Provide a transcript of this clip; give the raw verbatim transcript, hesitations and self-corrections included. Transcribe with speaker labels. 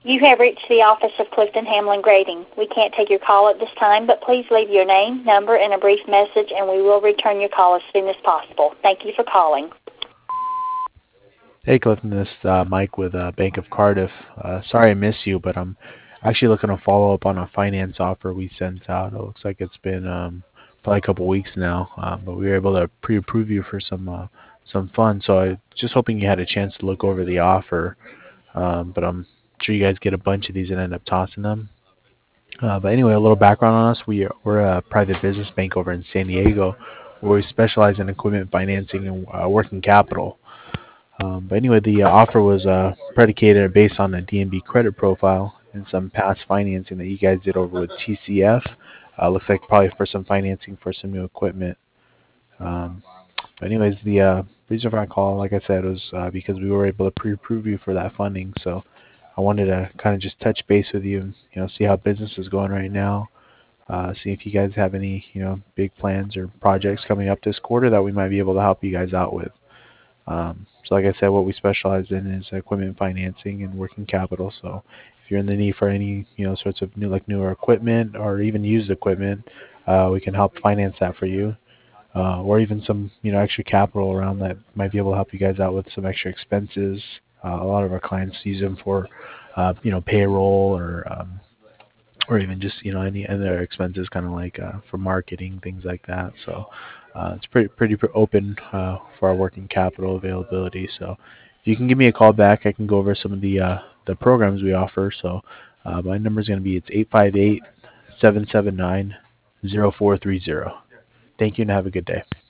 Speaker 1: You have reached the office of Clifton Hamlin Grading. We can't take your call at this time, but please leave your name, number, and a brief message, and we will return your call as soon as possible. Thank you for calling.
Speaker 2: Hey Clifton, this is uh, Mike with uh, Bank of Cardiff. Uh, sorry I missed you, but I'm actually looking to follow up on a finance offer we sent out. It looks like it's been um, probably a couple weeks now, uh, but we were able to pre-approve you for some uh, some funds. So I just hoping you had a chance to look over the offer. Um, but I'm sure you guys get a bunch of these and end up tossing them. Uh, but anyway, a little background on us. We, we're a private business bank over in San Diego where we specialize in equipment financing and uh, working capital. Um, but anyway, the uh, offer was uh, predicated based on a D N B credit profile and some past financing that you guys did over with T C F. Uh, looks like probably for some financing for some new equipment. Um, but anyways, the uh, reason for my call, like I said, was uh, because we were able to pre-approve you for that funding. So I wanted to kind of just touch base with you and you know see how business is going right now. Uh, see if you guys have any you know big plans or projects coming up this quarter that we might be able to help you guys out with. Um, so like I said, what we specialize in is equipment financing and working capital. So if you're in the need for any, you know, sorts of new, like newer equipment or even used equipment, uh, we can help finance that for you. Uh, or even some, you know, extra capital around that might be able to help you guys out with some extra expenses. Uh, a lot of our clients use them for, uh, you know, payroll or, um, or even just you know any other expenses, kind of like uh, for marketing, things like that. So uh, it's pretty pretty open uh, for our working capital availability. So if you can give me a call back, I can go over some of the uh, the programs we offer. So uh, my number is going to be it's eight five eight seven seven nine zero four three zero. Thank you and have a good day.